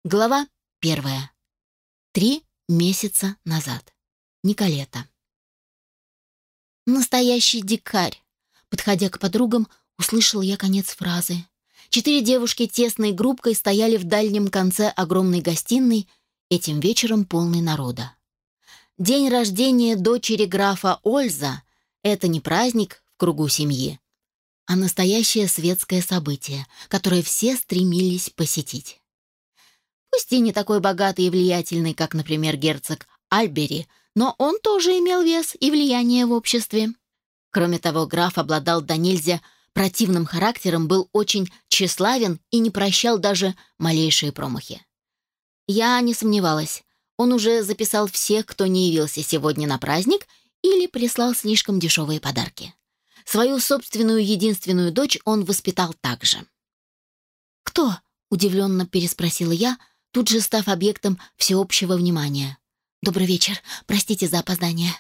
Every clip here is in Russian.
Глава 1. 3 месяца назад. Николета. «Настоящий дикарь!» Подходя к подругам, услышал я конец фразы. 4 девушки тесной группкой стояли в дальнем конце огромной гостиной, этим вечером полной народа. День рождения дочери графа Ольза — это не праздник в кругу семьи, а настоящее светское событие, которое все стремились посетить. Пусть и не такой богатый и влиятельный, как, например, герцог Альбери, но он тоже имел вес и влияние в обществе. Кроме того, граф обладал до нельзя противным характером, был очень тщеславен и не прощал даже малейшие промахи. Я не сомневалась, он уже записал всех, кто не явился сегодня на праздник или прислал слишком дешевые подарки. Свою собственную единственную дочь он воспитал так же. «Кто?» — удивленно переспросила я, тут же став объектом всеобщего внимания. «Добрый вечер. Простите за опоздание».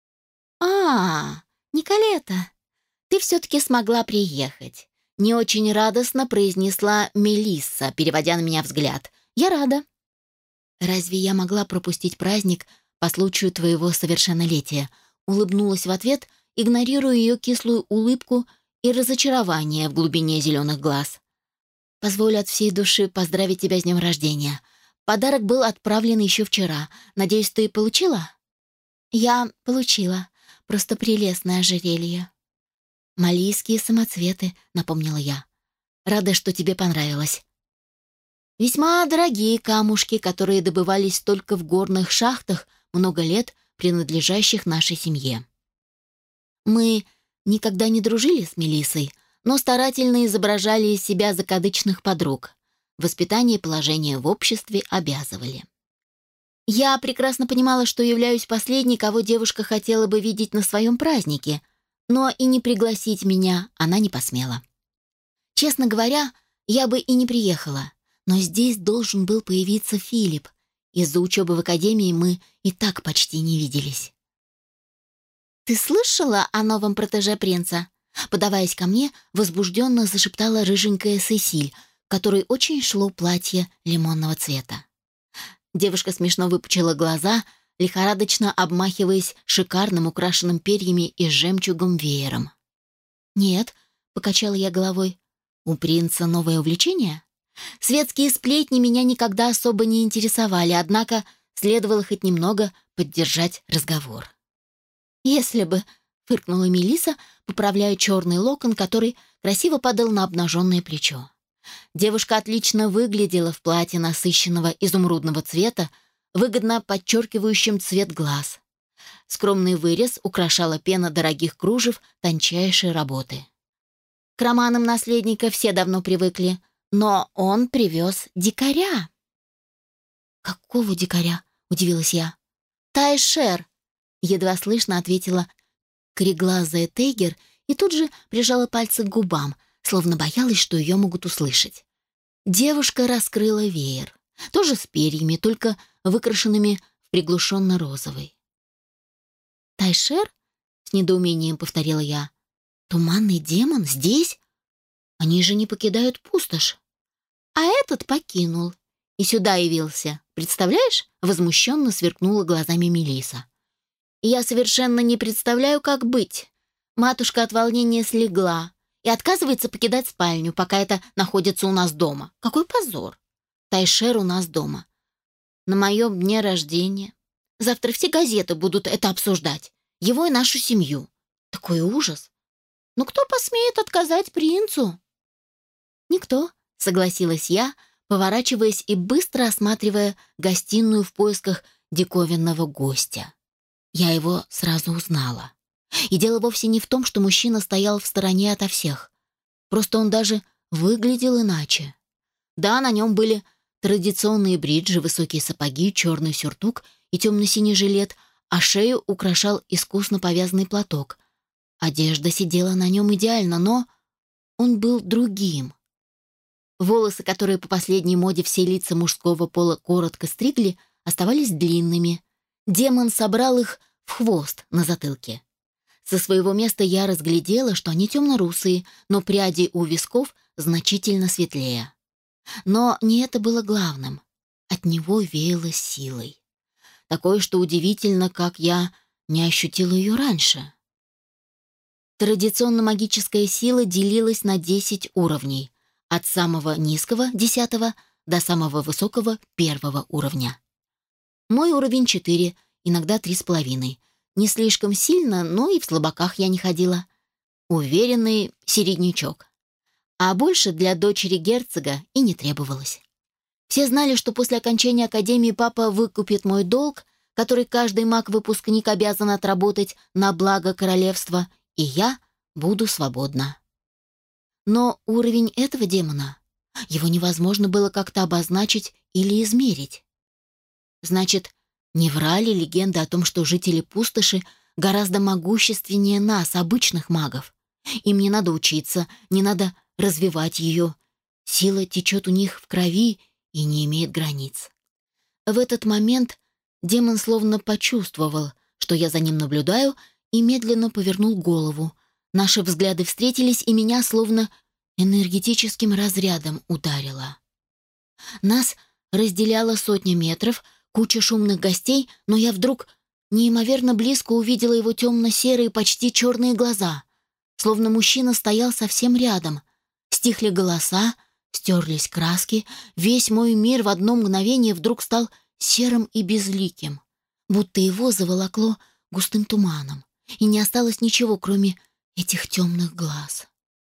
Николета, ты все-таки смогла приехать», — не очень радостно произнесла Мелисса, переводя на меня взгляд. «Я рада». «Разве я могла пропустить праздник по случаю твоего совершеннолетия?» Улыбнулась в ответ, игнорируя ее кислую улыбку и разочарование в глубине зеленых глаз. «Позволь от всей души поздравить тебя с днем рождения. Подарок был отправлен еще вчера. Надеюсь, ты получила?» «Я получила. Просто прелестное ожерелье». «Малийские самоцветы», — напомнила я. «Рада, что тебе понравилось». Весьма дорогие камушки, которые добывались только в горных шахтах много лет, принадлежащих нашей семье. Мы никогда не дружили с Мелиссой, но старательно изображали из себя закадычных подруг. Воспитание и положение в обществе обязывали. Я прекрасно понимала, что являюсь последней, кого девушка хотела бы видеть на своем празднике, но и не пригласить меня она не посмела. Честно говоря, я бы и не приехала, но здесь должен был появиться Филипп. Из-за учебы в академии мы и так почти не виделись. «Ты слышала о новом протеже принца?» Подаваясь ко мне, возбужденно зашептала рыженькая Сесиль, которой очень шло платье лимонного цвета. Девушка смешно выпучила глаза, лихорадочно обмахиваясь шикарным, украшенным перьями и жемчугом веером. «Нет», — покачала я головой, — «у принца новое увлечение?» Светские сплетни меня никогда особо не интересовали, однако следовало хоть немного поддержать разговор. «Если бы», — фыркнула Мелисса, поправляя черный локон, который красиво падал на обнаженное плечо. Девушка отлично выглядела в платье насыщенного изумрудного цвета, выгодно подчеркивающим цвет глаз. Скромный вырез украшала пена дорогих кружев тончайшей работы. К романам наследника все давно привыкли, но он привез дикаря. «Какого дикаря?» — удивилась я. «Тайшер», — едва слышно ответила кореглазая Тейгер и тут же прижала пальцы к губам, словно боялась, что ее могут услышать. Девушка раскрыла веер, тоже с перьями, только выкрашенными в приглушенно-розовый. «Тайшер?» — с недоумением повторила я. «Туманный демон здесь? Они же не покидают пустошь. А этот покинул и сюда явился. Представляешь?» — возмущенно сверкнула глазами Мелисса. «Я совершенно не представляю, как быть. Матушка от волнения слегла и отказывается покидать спальню, пока это находится у нас дома. Какой позор! Тайшер у нас дома. На моем дне рождения. Завтра все газеты будут это обсуждать. Его и нашу семью. Такой ужас. Но кто посмеет отказать принцу?» «Никто», — согласилась я, поворачиваясь и быстро осматривая гостиную в поисках диковинного гостя. Я его сразу узнала. И дело вовсе не в том, что мужчина стоял в стороне ото всех. Просто он даже выглядел иначе. Да, на нем были традиционные бриджи, высокие сапоги, черный сюртук и темно-синий жилет, а шею украшал искусно повязанный платок. Одежда сидела на нем идеально, но он был другим. Волосы, которые по последней моде все лица мужского пола коротко стригли, оставались длинными. Демон собрал их в хвост на затылке. Со своего места я разглядела, что они темно-русые, но пряди у висков значительно светлее. Но не это было главным. от него веяло силой. Такое, что удивительно, как я не ощутила ее раньше. Традиционно магическая сила делилась на 10 уровней, от самого низкого, 10-го, до самого высокого, 1-го уровня. Мой уровень 4, иногда 3,5. Не слишком сильно, но и в слабаках я не ходила. Уверенный середнячок. А больше для дочери герцога и не требовалось. Все знали, что после окончания академии папа выкупит мой долг, который каждый маг-выпускник обязан отработать на благо королевства, и я буду свободна. Но уровень этого демона, его невозможно было как-то обозначить или измерить. Значит, не врали легенды о том, что жители пустоши гораздо могущественнее нас, обычных магов. Им не надо учиться, не надо развивать ее. Сила течет у них в крови и не имеет границ. В этот момент демон словно почувствовал, что я за ним наблюдаю, и медленно повернул голову. Наши взгляды встретились, и меня словно энергетическим разрядом ударило. Нас разделяло сотня метров, куча шумных гостей, но я вдруг неимоверно близко увидела его темно-серые, почти черные глаза. Словно мужчина стоял совсем рядом. Стихли голоса, стерлись краски, весь мой мир в одно мгновение вдруг стал серым и безликим, будто его заволокло густым туманом, и не осталось ничего, кроме этих темных глаз.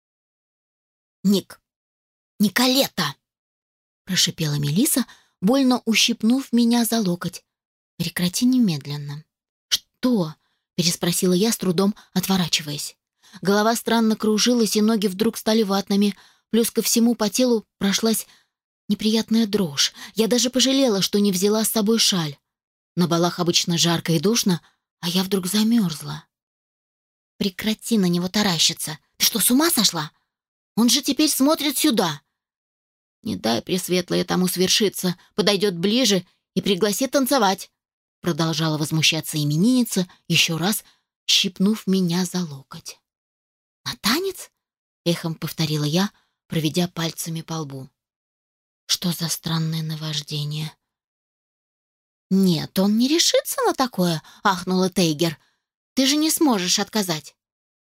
«Николета!» — прошипела Мелисса, больно ущипнув меня за локоть. «Прекрати немедленно». «Что?» — переспросила я, с трудом отворачиваясь. Голова странно кружилась, и ноги вдруг стали ватными, плюс ко всему по телу прошлась неприятная дрожь. Я даже пожалела, что не взяла с собой шаль. На балах обычно жарко и душно, а я вдруг замерзла. «Прекрати на него таращиться! Ты что, с ума сошла? Он же теперь смотрит сюда!» «Не дай, Пресветлая, тому свершиться, подойдет ближе и пригласит танцевать!» Продолжала возмущаться именинница, еще раз щипнув меня за локоть. «На танец?» — эхом повторила я, проведя пальцами по лбу. «Что за странное наваждение?» «Нет, он не решится на такое», — ахнула Тейгер. «Ты же не сможешь отказать».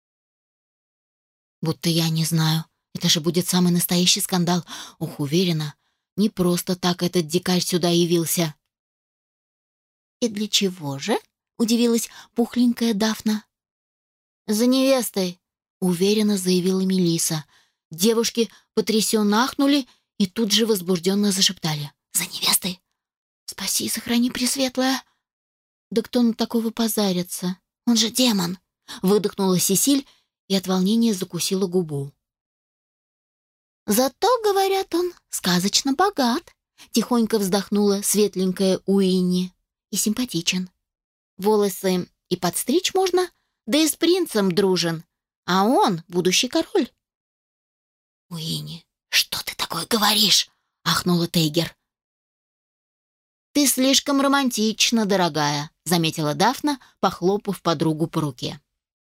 «Будто я не знаю. Это же будет самый настоящий скандал. Ух, уверена, не просто так этот дикарь сюда явился». «И для чего же?» — удивилась пухленькая Дафна. «За невестой», — уверенно заявила Мелисса. Девушки потрясенно ахнули и тут же возбужденно зашептали. «За невестой? Спаси и сохрани, Пресветлая!» «Да кто на такого позарится? Он же демон!» — выдохнула Сесиль и от волнения закусила губу. «Зато, говорят, он сказочно богат», — тихонько вздохнула светленькая Уинни. «И симпатичен. Волосы и подстричь можно, да и с принцем дружен. А он будущий король». «Уинни, что ты такое говоришь?» — ахнула Тейгер. «Ты слишком романтична, дорогая», — заметила Дафна, похлопав подругу по руке.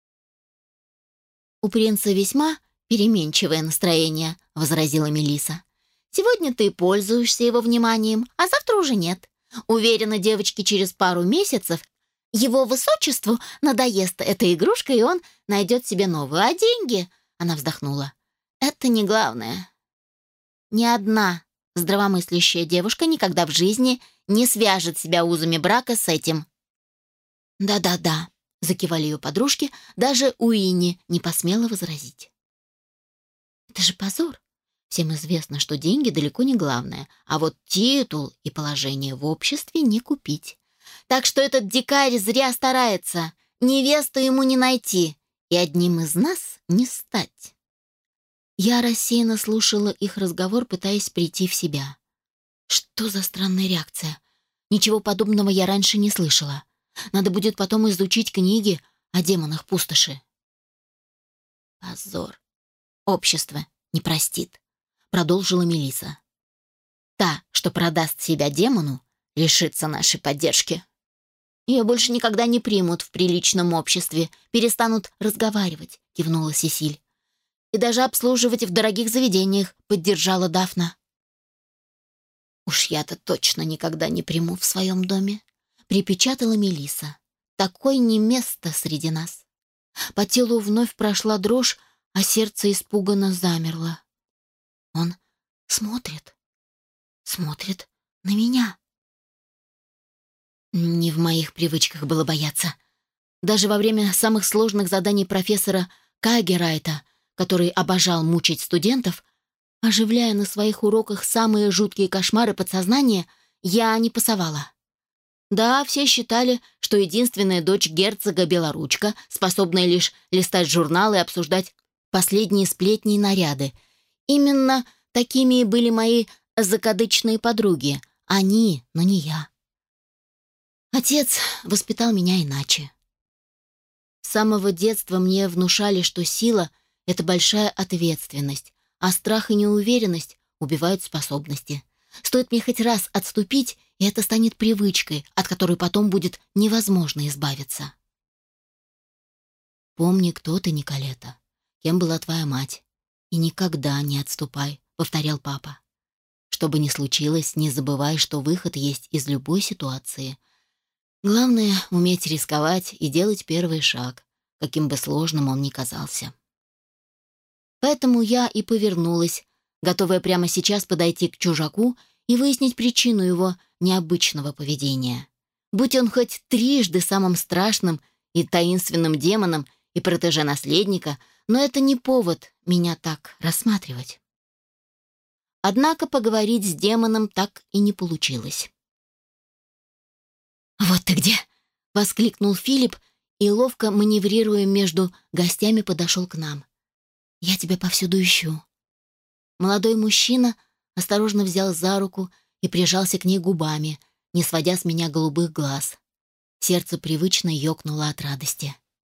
«У принца весьма переменчивое настроение», — возразила Мелисса. «Сегодня ты пользуешься его вниманием, а завтра уже нет. Уверена, девочки, через пару месяцев его высочеству надоест эта игрушка, и он найдет себе новую. А деньги?» — она вздохнула. «Это не главное. Ни одна здравомыслящая девушка никогда в жизни не свяжет себя узами брака с этим». «Да-да-да», — закивали ее подружки, даже Уинни не посмела возразить. «Это же позор. Всем известно, что деньги далеко не главное, а вот титул и положение в обществе не купить. Так что этот дикарь зря старается, невесту ему не найти и одним из нас не стать». Я рассеянно слушала их разговор, пытаясь прийти в себя. Что за странная реакция? Ничего подобного я раньше не слышала. Надо будет потом изучить книги о демонах пустоши. «Позор. Общество не простит», — продолжила Мелисса. «Та, что продаст себя демону, лишится нашей поддержки. Ее больше никогда не примут в приличном обществе, перестанут разговаривать», — кивнула Сесиль. «И даже обслуживать в дорогих заведениях», — поддержала Дафна. «Уж я-то точно никогда не приму в своем доме», — припечатала Мелисса. «Такой не место среди нас». По телу вновь прошла дрожь, а сердце испуганно замерло. Он смотрит, смотрит на меня. Не в моих привычках было бояться. Даже во время самых сложных заданий профессора Кагерайта, который обожал мучить студентов, оживляя на своих уроках самые жуткие кошмары подсознания, я не пасовала. Да, все считали, что единственная дочь герцога Белоручка, способная лишь листать журналы и обсуждать последние сплетни и наряды. Именно такими и были мои закадычные подруги. Они, но не я. Отец воспитал меня иначе. С самого детства мне внушали, что сила — это большая ответственность, а страх и неуверенность убивают способности. Стоит мне хоть раз отступить, и это станет привычкой, от которой потом будет невозможно избавиться. «Помни, кто ты, Николета, кем была твоя мать, и никогда не отступай», — повторял папа. «Что бы ни случилось, не забывай, что выход есть из любой ситуации. Главное — уметь рисковать и делать первый шаг, каким бы сложным он ни казался». Поэтому я и повернулась, готовая прямо сейчас подойти к чужаку и выяснить причину его необычного поведения. Будь он хоть трижды самым страшным и таинственным демоном и протеже наследника, но это не повод меня так рассматривать. Однако поговорить с демоном так и не получилось. «Вот ты где!» — воскликнул Филипп и, ловко маневрируя между гостями, подошел к нам. «Я тебя повсюду ищу». Молодой мужчина осторожно взял за руку и прижался к ней губами, не сводя с меня голубых глаз. Сердце привычно ёкнуло от радости.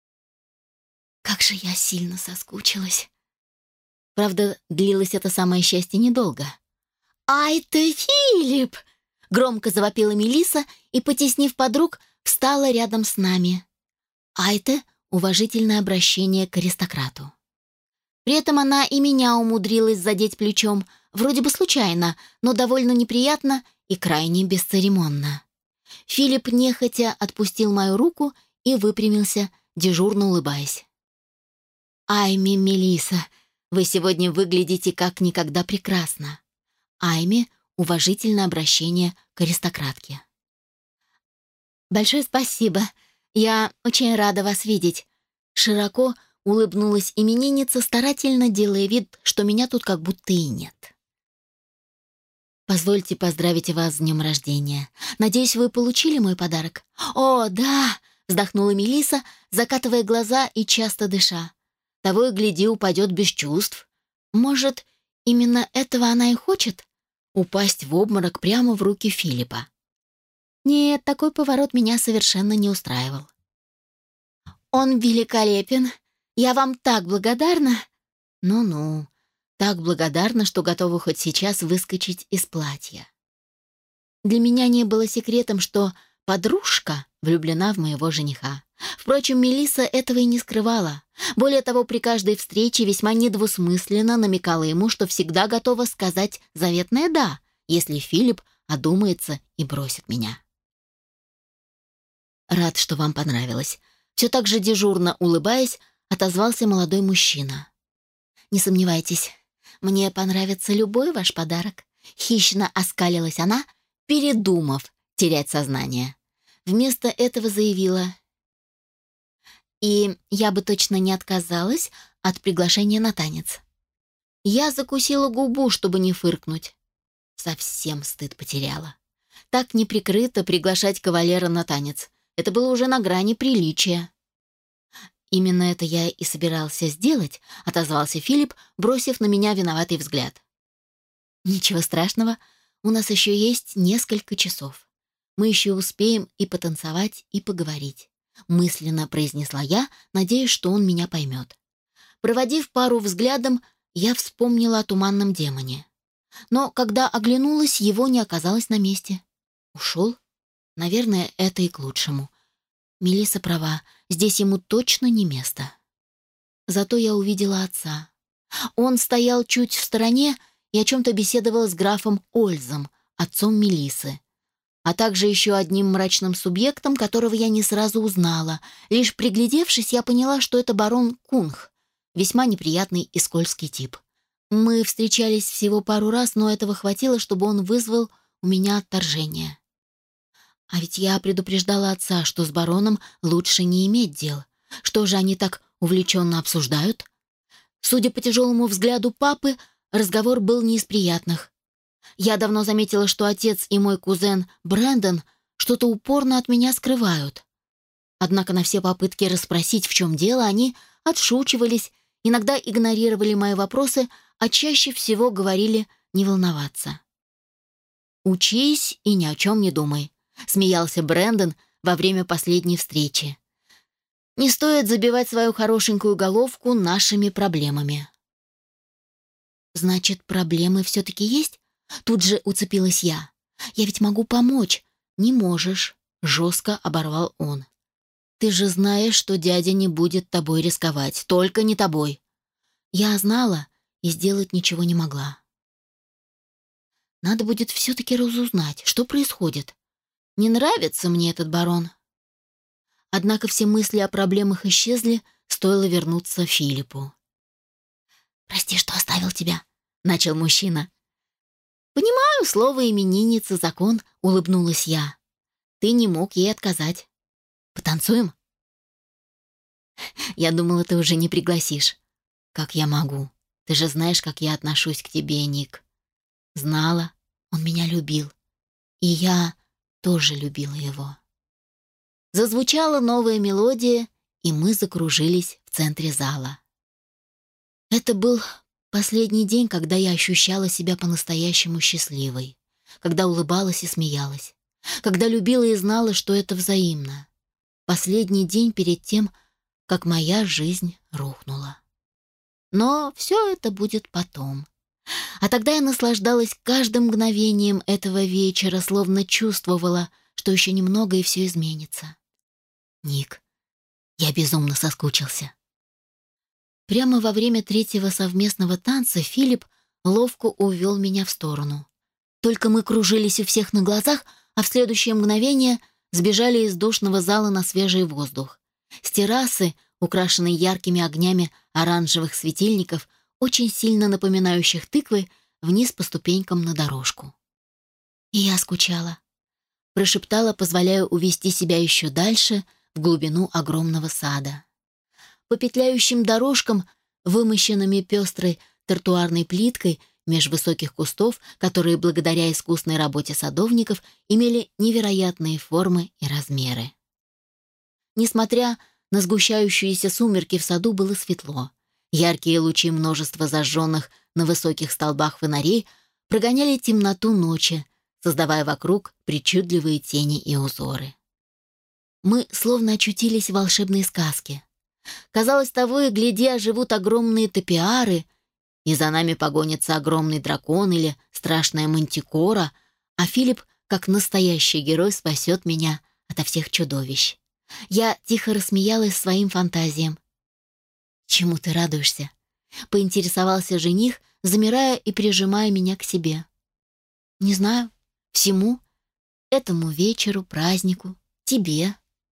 Как же я сильно соскучилась. Правда, длилось это самое счастье недолго. «Ай ты, Филипп!» — громко завопила Мелисса и, потеснив подруг, встала рядом с нами. «Айте» — уважительное обращение к аристократу. При этом она и меня умудрилась задеть плечом, вроде бы случайно, но довольно неприятно и крайне бесцеремонно. Филипп нехотя отпустил мою руку и выпрямился, дежурно улыбаясь. «Айми, Мелисса, вы сегодня выглядите как никогда прекрасно». Айми — уважительное обращение к аристократке. «Большое спасибо. Я очень рада вас видеть». Широко улыбнулась именинница, старательно делая вид, что меня тут как будто и нет. «Позвольте поздравить вас с днем рождения. Надеюсь, вы получили мой подарок?» «О, да!» — вздохнула Мелисса, закатывая глаза и часто дыша. Того и гляди, упадет без чувств. Может, именно этого она и хочет? Упасть в обморок прямо в руки Филиппа. Нет, такой поворот меня совершенно не устраивал. «Он великолепен. Я вам так благодарна». «Ну-ну, так благодарна, что готова хоть сейчас выскочить из платья». Для меня не было секретом, что подружка влюблена в моего жениха. Впрочем, Мелисса этого и не скрывала. Более того, при каждой встрече весьма недвусмысленно намекала ему, что всегда готова сказать заветное «да», если Филипп одумается и бросит меня. «Рад, что вам понравилось». Все так же дежурно улыбаясь, отозвался молодой мужчина. «Не сомневайтесь, мне понравится любой ваш подарок». Хищно оскалилась она, передумав терять сознание. Вместо этого заявила: «И я бы точно не отказалась от приглашения на танец». Я закусила губу, чтобы не фыркнуть. Совсем стыд потеряла. Так неприкрыто приглашать кавалера на танец. Это было уже на грани приличия. «Именно это я и собирался сделать», — отозвался Филипп, бросив на меня виноватый взгляд. «Ничего страшного, у нас еще есть несколько часов. Мы еще успеем и потанцевать, и поговорить», — мысленно произнесла я, надеясь, что он меня поймет. Проводив пару взглядом, я вспомнила о туманном демоне. Но когда оглянулась, его не оказалось на месте. Ушел? Наверное, это и к лучшему. Мелисса права, здесь ему точно не место. Зато я увидела отца. Он стоял чуть в стороне и о чем-то беседовал с графом Ользом, отцом Мелиссы, а также еще одним мрачным субъектом, которого я не сразу узнала. Лишь приглядевшись, я поняла, что это барон Кунг, весьма неприятный и скользкий тип. Мы встречались всего пару раз, но этого хватило, чтобы он вызвал у меня отторжение. А ведь я предупреждала отца, что с бароном лучше не иметь дел. Что же они так увлеченно обсуждают? Судя по тяжелому взгляду папы, разговор был не из приятных. Я давно заметила, что отец и мой кузен Брэндон что-то упорно от меня скрывают. Однако на все попытки расспросить, в чем дело, они отшучивались, иногда игнорировали мои вопросы, а чаще всего говорили не волноваться. «Учись и ни о чем не думай», — смеялся Брэндон во время последней встречи. «Не стоит забивать свою хорошенькую головку нашими проблемами». «Значит, проблемы все-таки есть?» Тут же уцепилась я. «Я ведь могу помочь». «Не можешь», — жестко оборвал он. «Ты же знаешь, что дядя не будет тобой рисковать, только не тобой». Я знала и сделать ничего не могла. Надо будет все-таки разузнать, что происходит. Не нравится мне этот барон. Однако все мысли о проблемах исчезли, стоило вернуться Филиппу. «Прости, что оставил тебя», — начал мужчина. «Понимаю, слово именинница — закон», — улыбнулась я. «Ты не мог ей отказать. Потанцуем?» «Я думала, ты уже не пригласишь». «Как я могу? Ты же знаешь, как я отношусь к тебе, Ник». «Знала. Он меня любил. И я тоже любила его». Зазвучала новая мелодия, и мы закружились в центре зала. Это был последний день, когда я ощущала себя по-настоящему счастливой, когда улыбалась и смеялась, когда любила и знала, что это взаимно. Последний день перед тем, как моя жизнь рухнула. Но все это будет потом. А тогда я наслаждалась каждым мгновением этого вечера, словно чувствовала, что еще немного и все изменится. Ник, я безумно соскучился. Прямо во время третьего совместного танца Филипп ловко увел меня в сторону. Только мы кружились у всех на глазах, а в следующее мгновение сбежали из душного зала на свежий воздух. С террасы, украшенной яркими огнями оранжевых светильников, очень сильно напоминающих тыквы, вниз по ступенькам на дорожку. И я скучала. Прошептала, позволяя увести себя еще дальше, в глубину огромного сада. По петляющим дорожкам, вымощенными пестрой тротуарной плиткой, меж высоких кустов, которые благодаря искусной работе садовников имели невероятные формы и размеры. Несмотря на сгущающиеся сумерки, в саду было светло. Яркие лучи множества зажженных на высоких столбах фонарей прогоняли темноту ночи, создавая вокруг причудливые тени и узоры. Мы словно очутились в волшебной сказке. Казалось, того и гляди, оживут огромные топиары, и за нами погонится огромный дракон или страшная мантикора, а Филипп, как настоящий герой, спасет меня ото всех чудовищ. Я тихо рассмеялась своим фантазиям. «Чему ты радуешься?» — поинтересовался жених, замирая и прижимая меня к себе. «Не знаю. Всему. Этому вечеру, празднику, тебе».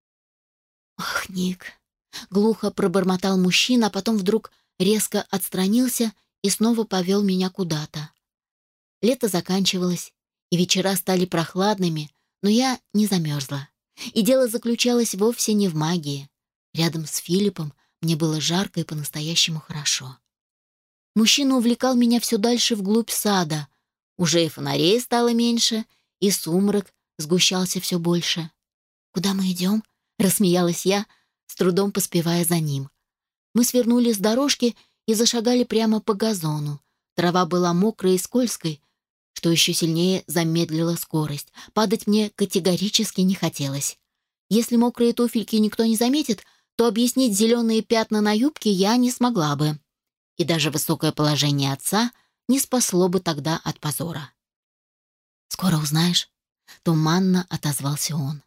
«Ох, Ник!» — глухо пробормотал мужчина, а потом вдруг резко отстранился и снова повел меня куда-то. Лето заканчивалось, и вечера стали прохладными, но я не замерзла. И дело заключалось вовсе не в магии. Рядом с Филиппом мне было жарко и по-настоящему хорошо. Мужчина увлекал меня все дальше вглубь сада. Уже и фонарей стало меньше, и сумрак сгущался все больше. «Куда мы идем?» — рассмеялась я, с трудом поспевая за ним. Мы свернули с дорожки и зашагали прямо по газону. Трава была мокрой и скользкой, что еще сильнее замедлило скорость. Падать мне категорически не хотелось. Если мокрые туфельки никто не заметит, то объяснить зеленые пятна на юбке я не смогла бы. И даже высокое положение отца не спасло бы тогда от позора. «Скоро узнаешь», — туманно отозвался он.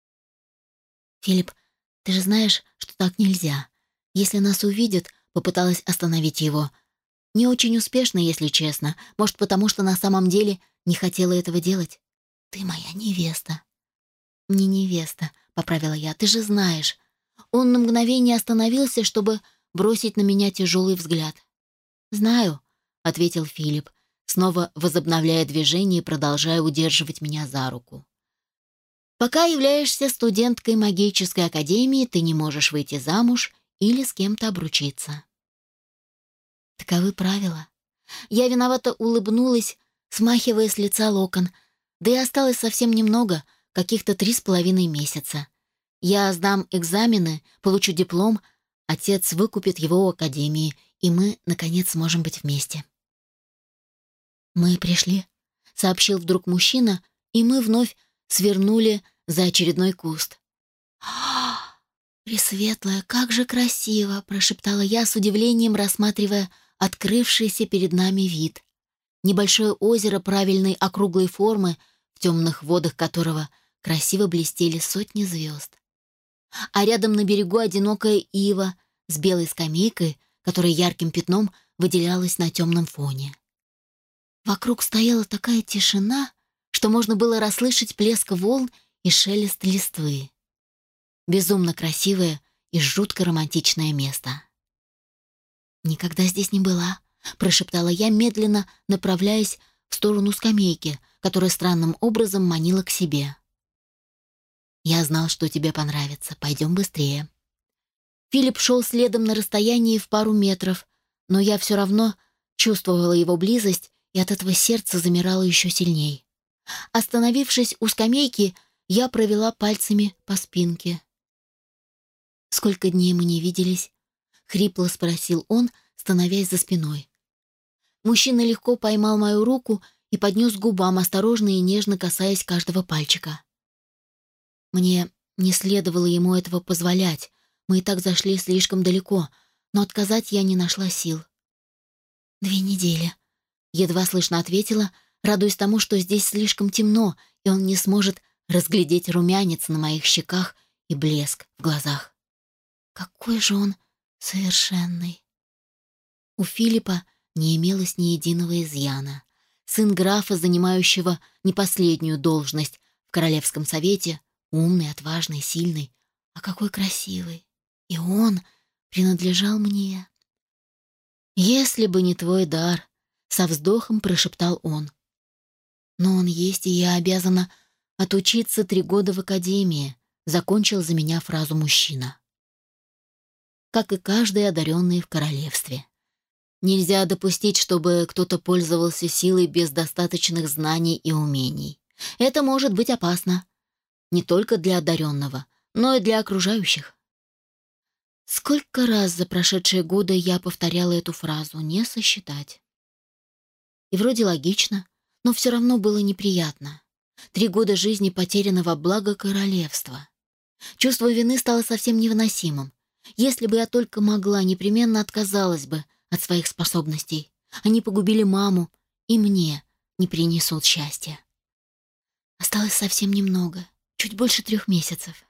«Филипп, ты же знаешь, что так нельзя. Если нас увидят», — попыталась остановить его. «Не очень успешно, если честно. Может, потому что на самом деле не хотела этого делать. Ты моя невеста». «Не невеста», — поправила я, — «ты же знаешь». Он на мгновение остановился, чтобы бросить на меня тяжелый взгляд. «Знаю», — ответил Филипп, снова возобновляя движение и продолжая удерживать меня за руку. «Пока являешься студенткой магической академии, ты не можешь выйти замуж или с кем-то обручиться». Таковы правила. Я виновато улыбнулась, смахивая с лица локон. Да и осталось совсем немного, каких-то 3,5 месяца. Я сдам экзамены, получу диплом, отец выкупит его у академии, и мы, наконец, сможем быть вместе. «Мы пришли», — сообщил вдруг мужчина, и мы вновь свернули за очередной куст. «Пресветлая, как же красиво!» — прошептала я с удивлением, рассматривая открывшийся перед нами вид. Небольшое озеро правильной округлой формы, в темных водах которого красиво блестели сотни звезд. А рядом на берегу одинокая ива с белой скамейкой, которая ярким пятном выделялась на темном фоне. Вокруг стояла такая тишина, что можно было расслышать плеск волн и шелест листвы. Безумно красивое и жутко романтичное место. «Никогда здесь не была», — прошептала я, медленно направляясь в сторону скамейки, которая странным образом манила к себе. «Я знал, что тебе понравится. Пойдем быстрее». Филипп шел следом на расстоянии в пару метров, но я все равно чувствовала его близость, и от этого сердце замирало еще сильней. Остановившись у скамейки, я провела пальцами по спинке. «Сколько дней мы не виделись?» — хрипло спросил он, становясь за спиной. Мужчина легко поймал мою руку и поднес к губам, осторожно и нежно касаясь каждого пальчика. Мне не следовало ему этого позволять, мы и так зашли слишком далеко, но отказать я не нашла сил. 2 недели. Едва слышно ответила, радуясь тому, что здесь слишком темно, и он не сможет разглядеть румянец на моих щеках и блеск в глазах. Какой же он совершенный. У Филиппа не имелось ни единого изъяна. Сын графа, занимающего не последнюю должность в Королевском совете, умный, отважный, сильный, а какой красивый. И он принадлежал мне. «Если бы не твой дар», — со вздохом прошептал он. «Но он есть, и я обязана отучиться 3 года в академии», — закончил за меня фразу мужчина. Как и каждый одаренный в королевстве. Нельзя допустить, чтобы кто-то пользовался силой без достаточных знаний и умений. Это может быть опасно. Не только для одаренного, но и для окружающих. Сколько раз за прошедшие годы я повторяла эту фразу, не сосчитать. И вроде логично, но все равно было неприятно. 3 года жизни потеряны во благо королевства. Чувство вины стало совсем невыносимым. Если бы я только могла, непременно отказалась бы от своих способностей. Они погубили маму, и мне не принесут счастья. Осталось совсем немного, чуть больше 3 месяцев.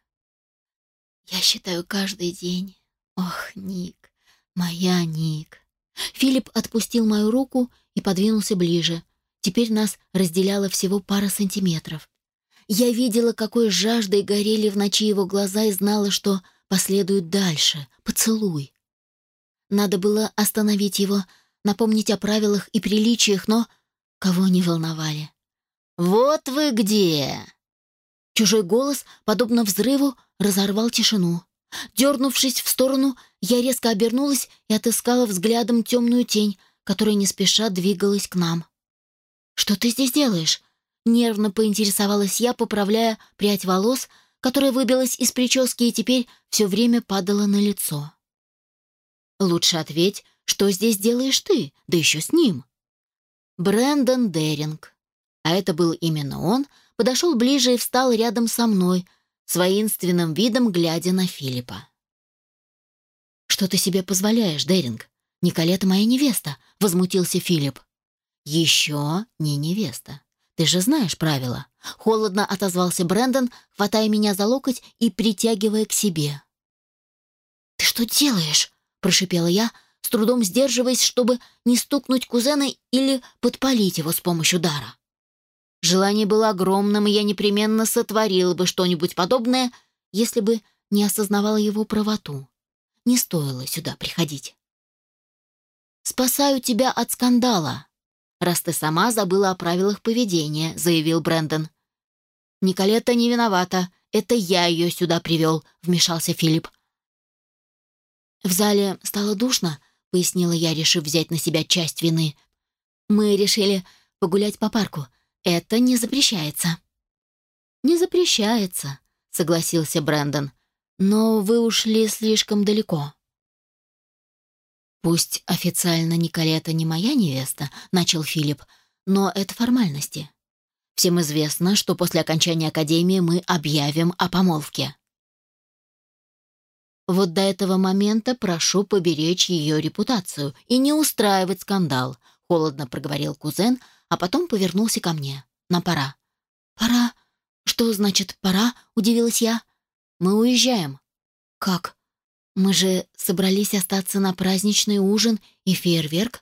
Я считаю каждый день. Ох, Ник, моя Ник. Филипп отпустил мою руку и подвинулся ближе. Теперь нас разделяло всего пара сантиметров. Я видела, какой жаждой горели в ночи его глаза, и знала, что последует дальше. Поцелуй. Надо было остановить его, напомнить о правилах и приличиях, но кого не волновали. «Вот вы где!» Чужой голос, подобно взрыву, разорвал тишину. Дернувшись в сторону, я резко обернулась и отыскала взглядом темную тень, которая не спеша двигалась к нам. «Что ты здесь делаешь?» — нервно поинтересовалась я, поправляя прядь волос, которая выбилась из прически и теперь все время падала на лицо. «Лучше ответь, что здесь делаешь ты, да еще с ним?» Брэндон Деринг, а это был именно он, подошел ближе и встал рядом со мной, с воинственным видом глядя на Филиппа. «Что ты себе позволяешь, Деринг? Николета моя невеста», — возмутился Филипп. «Еще не невеста. Ты же знаешь правила», — холодно отозвался Брэндон, хватая меня за локоть и притягивая к себе. «Ты что делаешь?» — прошипела я, с трудом сдерживаясь, чтобы не стукнуть кузена или подпалить его с помощью дара. Желание было огромным, и я непременно сотворила бы что-нибудь подобное, если бы не осознавала его правоту. Не стоило сюда приходить. «Спасаю тебя от скандала, раз ты сама забыла о правилах поведения», — заявил Брэндон. «Николетта не виновата. Это я ее сюда привел», — вмешался Филипп. «В зале стало душно», — пояснила я, решив взять на себя часть вины. «Мы решили погулять по парку. Это не запрещается». «Не запрещается», — согласился Брэндон. «Но вы ушли слишком далеко». «Пусть официально Николетта не моя невеста», — начал Филипп, «но это формальности. Всем известно, что после окончания академии мы объявим о помолвке. Вот до этого момента прошу поберечь ее репутацию и не устраивать скандал», — холодно проговорил кузен, а потом повернулся ко мне. «Нам пора». «Пора? Что значит «пора»?» — удивилась я. «Мы уезжаем». «Как? Мы же собрались остаться на праздничный ужин и фейерверк».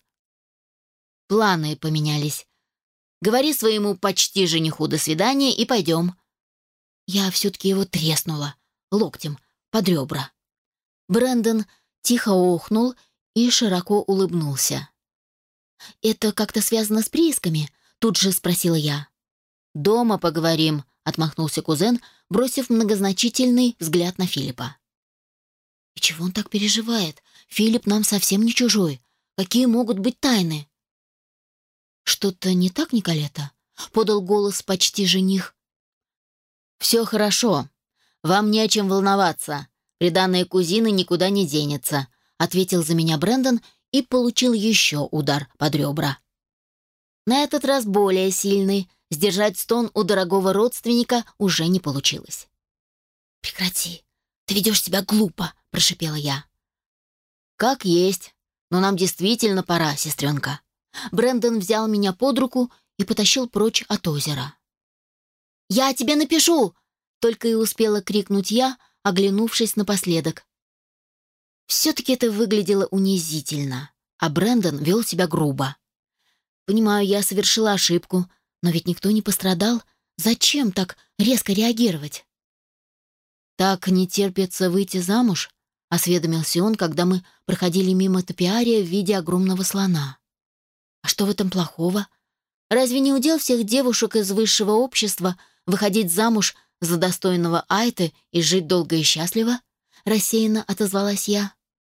«Планы поменялись. Говори своему почти жениху до свидания и пойдем». Я все-таки его треснула локтем под ребра. Брэндон тихо охнул и широко улыбнулся. «Это как-то связано с приисками?» — тут же спросила я. «Дома поговорим», — отмахнулся кузен, бросив многозначительный взгляд на Филиппа. «И чего он так переживает? Филипп нам совсем не чужой. Какие могут быть тайны?» «Что-то не так, Николетта?» — подал голос почти жених. «Все хорошо. Вам не о чем волноваться. Приданное кузины никуда не денется», — ответил за меня Брэндон и получил еще удар под ребра. На этот раз более сильный. Сдержать стон у дорогого родственника уже не получилось. «Прекрати. Ты ведешь себя глупо», — прошипела я. «Как есть. Но нам действительно пора, сестренка». Брэндон взял меня под руку и потащил прочь от озера. «Я тебе напишу!» — только и успела крикнуть я, оглянувшись напоследок. Все-таки это выглядело унизительно, а Брэндон вел себя грубо. Понимаю, я совершила ошибку, но ведь никто не пострадал. Зачем так резко реагировать? «Так не терпится выйти замуж?» — осведомился он, когда мы проходили мимо топиария в виде огромного слона. «А что в этом плохого? Разве не удел всех девушек из высшего общества выходить замуж за достойного Айты и жить долго и счастливо?» — рассеянно отозвалась я.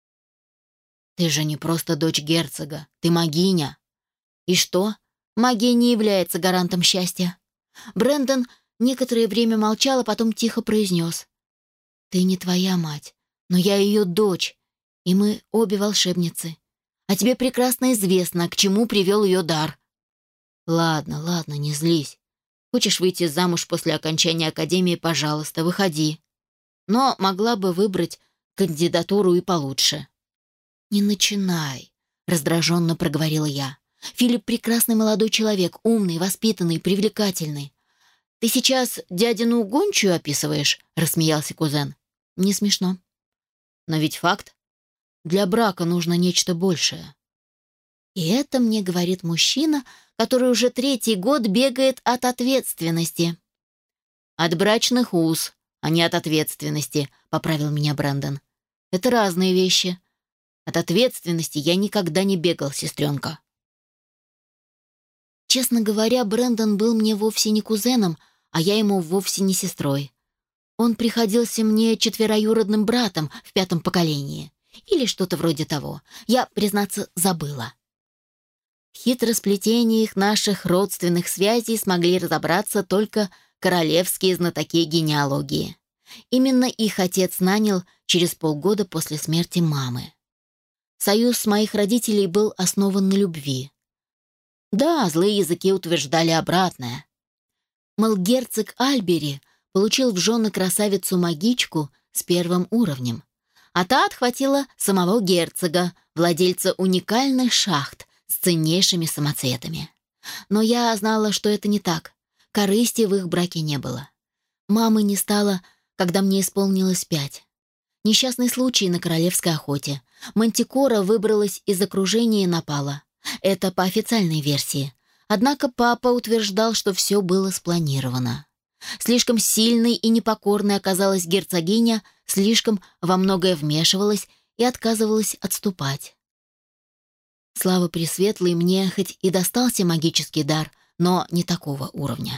«Ты же не просто дочь герцога, ты магиня». «И что? Магия не является гарантом счастья». Брэндон некоторое время молчал, а потом тихо произнес. «Ты не твоя мать, но я ее дочь, и мы обе волшебницы. А тебе прекрасно известно, к чему привел ее дар». «Ладно, ладно, не злись. Хочешь выйти замуж после окончания академии, пожалуйста, выходи. Но могла бы выбрать кандидатуру и получше». «Не начинай», — раздраженно проговорила я. «Филипп прекрасный молодой человек, умный, воспитанный, привлекательный». «Ты сейчас дядину гончую описываешь?» — рассмеялся кузен. «Не смешно». «Но ведь факт. Для брака нужно нечто большее». И это мне говорит мужчина, который уже 3-й год бегает от ответственности. «От брачных уз, а не от ответственности», — поправил меня Брэндон. «Это разные вещи. От ответственности я никогда не бегал, сестренка». Честно говоря, Брэндон был мне вовсе не кузеном, а я ему вовсе не сестрой. Он приходился мне четвероюродным братом в 5-м поколении. Или что-то вроде того. Я, признаться, забыла. В хитросплетениях наших родственных связей смогли разобраться только королевские знатоки генеалогии. Именно их отец нанял через полгода после смерти мамы. Союз моих родителей был основан на любви. Да, злые языки утверждали обратное. Мол, герцог Альбери получил в жены красавицу-магичку с 1-м уровнем, а та отхватила самого герцога, владельца уникальных шахт с ценнейшими самоцветами. Но я знала, что это не так. Корысти в их браке не было. Мамы не стало, когда мне исполнилось 5. Несчастный случай на королевской охоте. Мантикора выбралась из окружения и напала. Это по официальной версии. Однако папа утверждал, что все было спланировано. Слишком сильной и непокорной оказалась герцогиня, слишком во многое вмешивалась и отказывалась отступать. Слава Пресветлой, мне хоть и достался магический дар, но не такого уровня.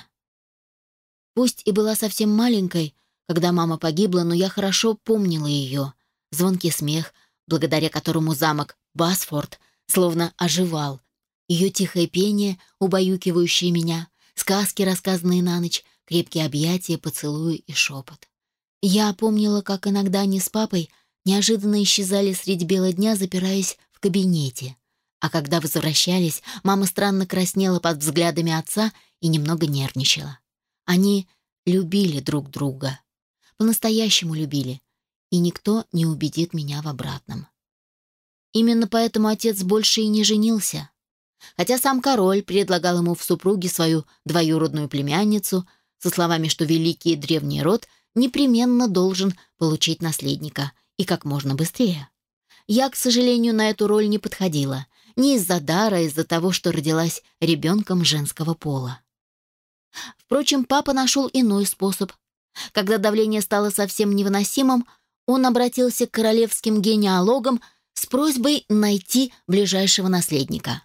Пусть и была совсем маленькой, когда мама погибла, но я хорошо помнила ее. Звонкий смех, благодаря которому замок Басфорд словно оживал, ее тихое пение, убаюкивающее меня, сказки, рассказанные на ночь, крепкие объятия, поцелуи и шепот. Я помнила, как иногда они с папой неожиданно исчезали средь бела дня, запираясь в кабинете. А когда возвращались, мама странно краснела под взглядами отца и немного нервничала. Они любили друг друга. По-настоящему любили. И никто не убедит меня в обратном. Именно поэтому отец больше и не женился. Хотя сам король предлагал ему в супруги свою двоюродную племянницу со словами, что великий и древний род непременно должен получить наследника, и как можно быстрее. Я, к сожалению, на эту роль не подходила. Не из-за дара, а из-за того, что родилась ребенком женского пола. Впрочем, папа нашел иной способ. Когда давление стало совсем невыносимым, он обратился к королевским генеалогам с просьбой найти ближайшего наследника.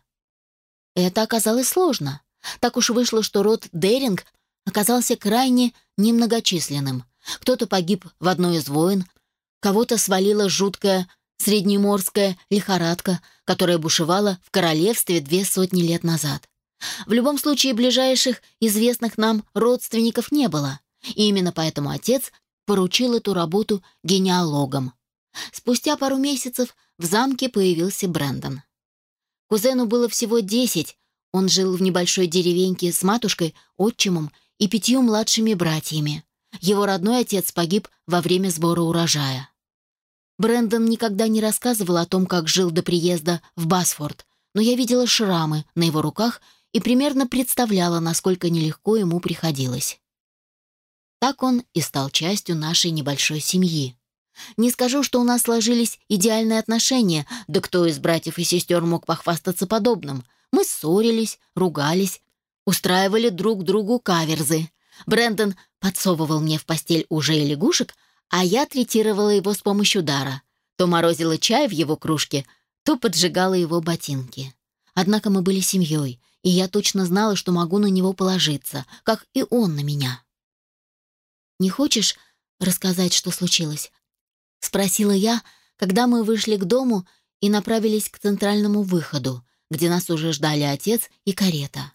Это оказалось сложно. Так уж вышло, что род Деринг оказался крайне немногочисленным. Кто-то погиб в одной из войн, кого-то свалила жуткая среднеморская лихорадка, которая бушевала в королевстве 200 лет назад. В любом случае, ближайших известных нам родственников не было, и именно поэтому отец поручил эту работу генеалогам. Спустя пару месяцев в замке появился Брэндон. Кузену было всего 10, он жил в небольшой деревеньке с матушкой, отчимом и 5 младшими братьями. Его родной отец погиб во время сбора урожая. Брэндон никогда не рассказывал о том, как жил до приезда в Басфорд, но я видела шрамы на его руках и примерно представляла, насколько нелегко ему приходилось. Так он и стал частью нашей небольшой семьи. Не скажу, что у нас сложились идеальные отношения, да кто из братьев и сестер мог похвастаться подобным. Мы ссорились, ругались, устраивали друг другу каверзы. Брэндон подсовывал мне в постель ужей и лягушек, а я третировала его с помощью дара. То морозила чай в его кружке, то поджигала его ботинки. Однако мы были семьей, и я точно знала, что могу на него положиться, как и он на меня. «Не хочешь рассказать, что случилось?» — спросила я, когда мы вышли к дому и направились к центральному выходу, где нас уже ждали отец и карета.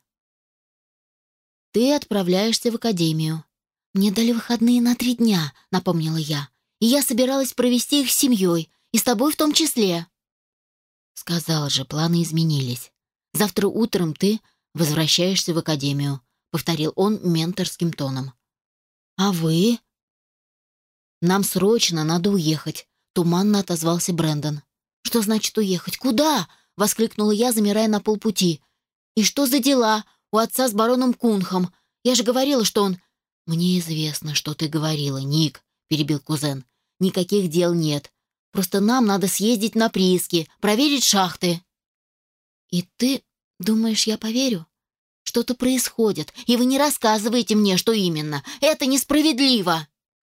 «Ты отправляешься в академию. Мне дали выходные на 3 дня», — напомнила я, «и я собиралась провести их с семьей, и с тобой в том числе». «Сказал же, планы изменились. Завтра утром ты возвращаешься в академию», — повторил он менторским тоном. «А вы?» «Нам срочно надо уехать», — туманно отозвался Брэндон. «Что значит уехать? Куда?» — воскликнула я, замирая на полпути. «И что за дела у отца с бароном Кунхом? Я же говорила, что он...» «Мне известно, что ты говорила, Ник», — перебил кузен. «Никаких дел нет. Просто нам надо съездить на прииски, проверить шахты». «И ты думаешь, я поверю? Что-то происходит, и вы не рассказываете мне, что именно. Это несправедливо!»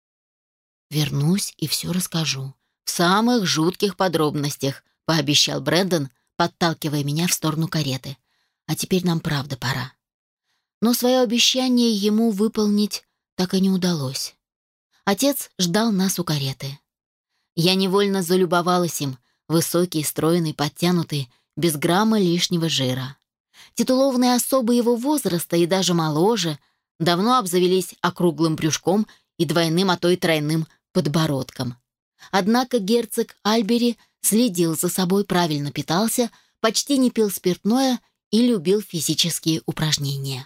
«Вернусь и все расскажу. В самых жутких подробностях», — пообещал Брэндон, подталкивая меня в сторону кареты. «А теперь нам правда пора». Но свое обещание ему выполнить так и не удалось. Отец ждал нас у кареты. Я невольно залюбовалась им, высокий, стройный, подтянутый, без грамма лишнего жира. Титулованные особы его возраста и даже моложе давно обзавелись округлым брюшком и двойным, а то и тройным подбородком. Однако герцог Альбери следил за собой, правильно питался, почти не пил спиртное и любил физические упражнения.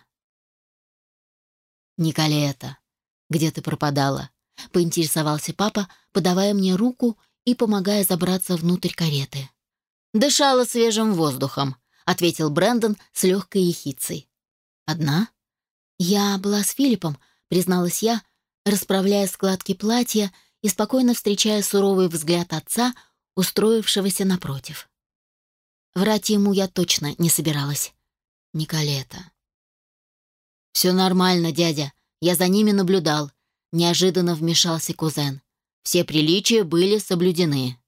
«Николета, где ты пропадала?» — поинтересовался папа, подавая мне руку и помогая забраться внутрь кареты. «Дышала свежим воздухом», — ответил Брэндон с легкой ехицей. «Одна?» «Я была с Филиппом», — призналась я, расправляя складки платья и спокойно встречая суровый взгляд отца, устроившегося напротив. Врать ему я точно не собиралась. Николета. «Все нормально, дядя. Я за ними наблюдал». Неожиданно вмешался кузен. «Все приличия были соблюдены».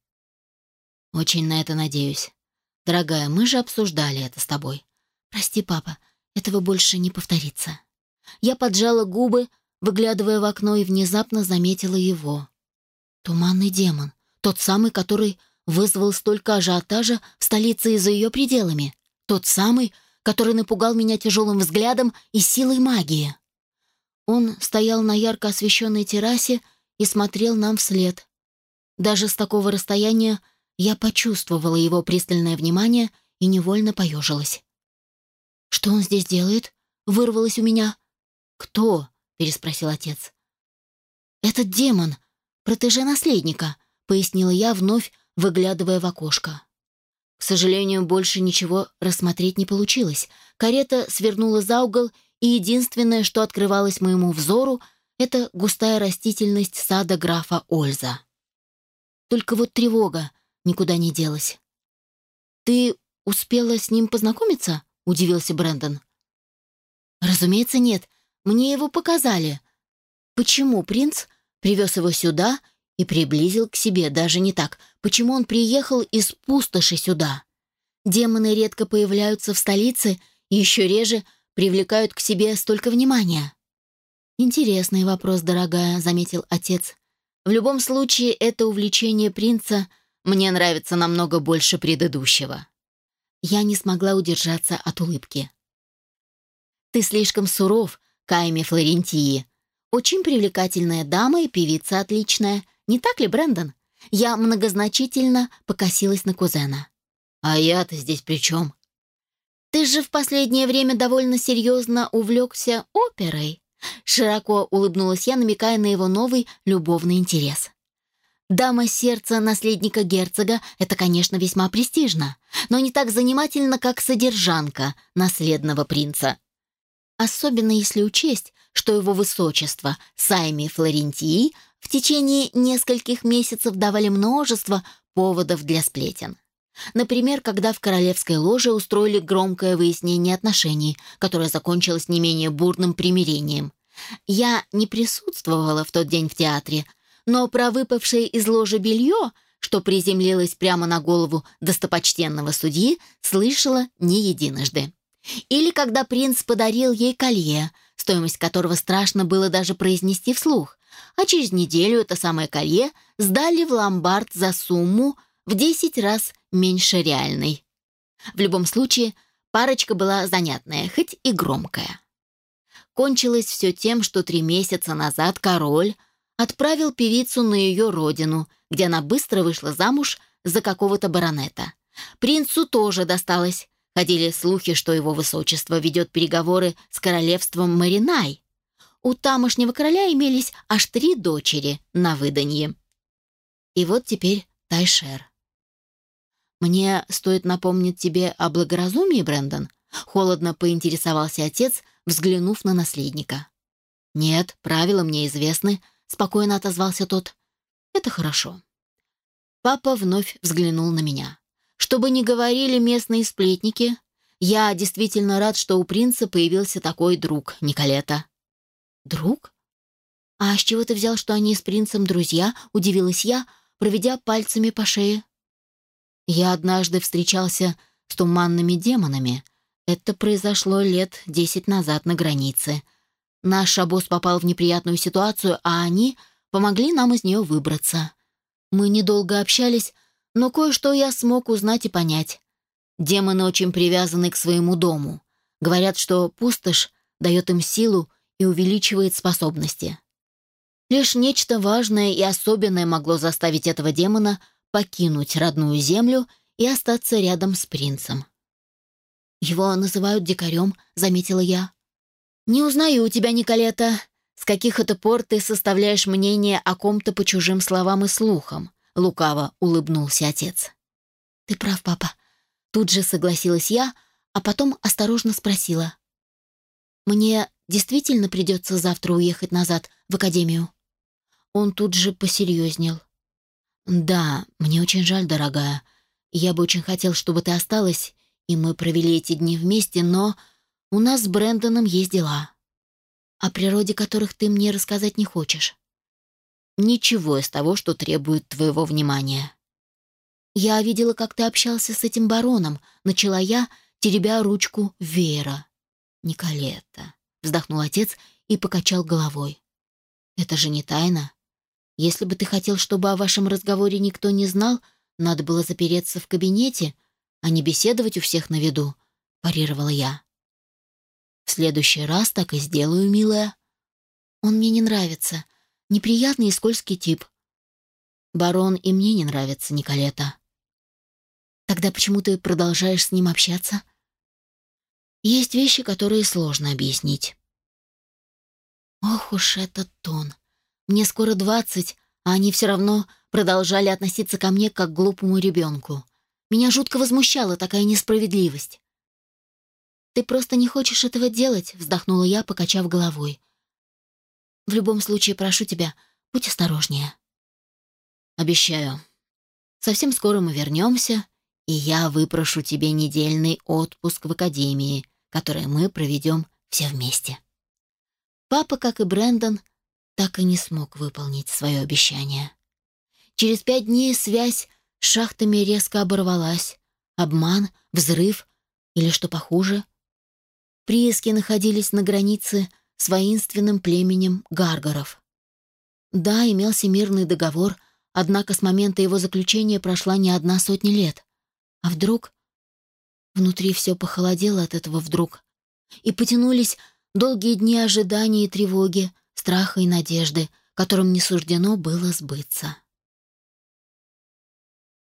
«Очень на это надеюсь. Дорогая, мы же обсуждали это с тобой. Прости, папа, этого больше не повторится». Я поджала губы, выглядывая в окно, и внезапно заметила его. Туманный демон. Тот самый, который вызвал столько ажиотажа в столице и за ее пределами. Тот самый, который напугал меня тяжелым взглядом и силой магии. Он стоял на ярко освещенной террасе и смотрел нам вслед. Даже с такого расстояния я почувствовала его пристальное внимание и невольно поежилась. «Что он здесь делает?» — вырвалось у меня. «Кто?» — переспросил отец. «Этот демон, протеже наследника», — пояснила я, вновь выглядывая в окошко. К сожалению, больше ничего рассмотреть не получилось. Карета свернула за угол, и единственное, что открывалось моему взору, это густая растительность сада графа Ольза. Только вот тревога никуда не делась. «Ты успела с ним познакомиться?» — удивился Брэндон. «Разумеется, нет. Мне его показали. Почему принц привез его сюда и приблизил к себе? Даже не так. Почему он приехал из пустоши сюда? Демоны редко появляются в столице и еще реже привлекают к себе столько внимания». «Интересный вопрос, дорогая», — заметил отец. «В любом случае, это увлечение принца мне нравится намного больше предыдущего». Я не смогла удержаться от улыбки. «Ты слишком суров, Кайме Флорентии. Очень привлекательная дама и певица отличная. Не так ли, Брэндон?» Я многозначительно покосилась на кузена. «А я-то здесь при чем?» «Ты же в последнее время довольно серьезно увлекся оперой», — широко улыбнулась я, намекая на его новый любовный интерес. «Дама сердца наследника герцога — это, конечно, весьма престижно, но не так занимательно, как содержанка наследного принца. Особенно если учесть, что его высочество Сайми Флорентии в течение нескольких месяцев давали множество поводов для сплетен. Например, когда в королевской ложе устроили громкое выяснение отношений, которое закончилось не менее бурным примирением. Я не присутствовала в тот день в театре, но про выпавшее из ложи белье, что приземлилось прямо на голову достопочтенного судьи, слышала не единожды. Или когда принц подарил ей колье, стоимость которого страшно было даже произнести вслух, а через неделю это самое колье сдали в ломбард за сумму в 10 раз меньше реальной. В любом случае, парочка была занятная, хоть и громкая. Кончилось все тем, что 3 месяца назад король отправил певицу на ее родину, где она быстро вышла замуж за какого-то баронета. Принцу тоже досталось. Ходили слухи, что его высочество ведет переговоры с королевством Маринай. У тамошнего короля имелись аж 3 дочери на выданье. И вот теперь Тайшер. «Мне стоит напомнить тебе о благоразумии, Брэндон?» — холодно поинтересовался отец, взглянув на наследника. «Нет, правила мне известны», — спокойно отозвался тот. «Это хорошо». Папа вновь взглянул на меня. Что бы ни говорили местные сплетники, я действительно рад, что у принца появился такой друг, Николета. «Друг? А с чего ты взял, что они с принцем друзья?» — удивилась я, проведя пальцами по шее. «Я однажды встречался с туманными демонами. Это произошло лет 10 назад на границе. Наш обоз попал в неприятную ситуацию, а они помогли нам из нее выбраться. Мы недолго общались, но кое-что я смог узнать и понять. Демоны очень привязаны к своему дому. Говорят, что пустошь дает им силу и увеличивает способности. Лишь нечто важное и особенное могло заставить этого демона покинуть родную землю и остаться рядом с принцем. «Его называют дикарем», — заметила я. «Не узнаю у тебя, Николета, с каких это пор ты составляешь мнение о ком-то по чужим словам и слухам», — лукаво улыбнулся отец. «Ты прав, папа», — тут же согласилась я, а потом осторожно спросила. «Мне действительно придется завтра уехать назад в академию?» Он тут же посерьезнел. «Да, мне очень жаль, дорогая. Я бы очень хотел, чтобы ты осталась, и мы провели эти дни вместе, но У нас с Брэндоном есть дела, о природе которых ты мне рассказать не хочешь. Ничего из того, что требует твоего внимания. Я видела, как ты общался с этим бароном, начала я, теребя ручку веера. Николетта, вздохнул отец и покачал головой. Это же не тайна. Если бы ты хотел, чтобы о вашем разговоре никто не знал, надо было запереться в кабинете, а не беседовать у всех на виду, парировала я. В следующий раз так и сделаю, милая. Он мне не нравится. Неприятный и скользкий тип. Барон и мне не нравится, Николетта. Тогда почему ты продолжаешь с ним общаться? Есть вещи, которые сложно объяснить. Ох уж этот тон. Мне скоро 20, а они все равно продолжали относиться ко мне как к глупому ребенку. Меня жутко возмущала такая несправедливость. «Ты просто не хочешь этого делать», — вздохнула я, покачав головой. «В любом случае, прошу тебя, будь осторожнее». «Обещаю. Совсем скоро мы вернемся, и я выпрошу тебе недельный отпуск в академии, который мы проведем все вместе». Папа, как и Брэндон, так и не смог выполнить свое обещание. Через 5 дней связь с шахтами резко оборвалась. Обман, взрыв или, что похуже. Прииски находились на границе с воинственным племенем гаргоров. Да, имелся мирный договор, однако с момента его заключения прошла не 100 лет. А вдруг... Внутри все похолодело от этого вдруг. И потянулись долгие дни ожидания и тревоги, страха и надежды, которым не суждено было сбыться.